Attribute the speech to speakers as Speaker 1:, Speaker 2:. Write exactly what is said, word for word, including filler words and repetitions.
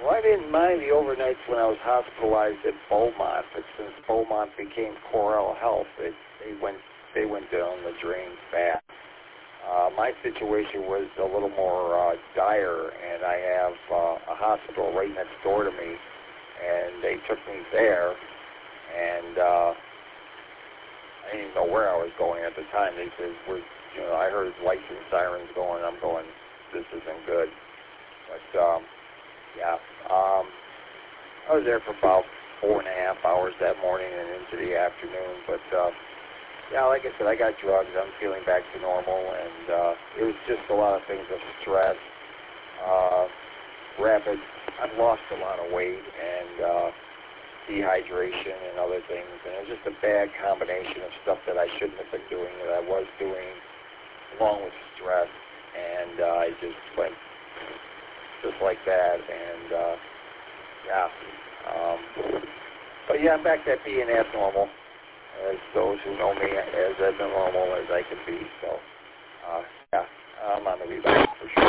Speaker 1: Well, I didn't mind the overnights when I was hospitalized at Beaumont, but since Beaumont became Corel Health, it, they went they went down the drain fast. Uh, my situation was a little more uh, dire, and I have uh, a hospital right next door to me, and they took me there, and uh, I didn't know where I was going at the time. They said, "We're, you know," I heard lights and sirens going. I'm going, "This isn't good." But um, yeah, um, I was there for about four and a half hours that morning and into the afternoon. But uh, yeah, like I said, I got drugs. I'm feeling back to normal, and uh, it was just a lot of things of stress, uh, rapid. I've lost a lot of weight and uh, dehydration and other things, and it was just a bad combination of stuff that I shouldn't have been doing that I was doing, along with stress, and uh, I just went just like that, and uh, yeah. Um, but yeah, I'm back to being abnormal, as those who know me, as abnormal as I can be. So uh, yeah, I'm on the rebound for sure.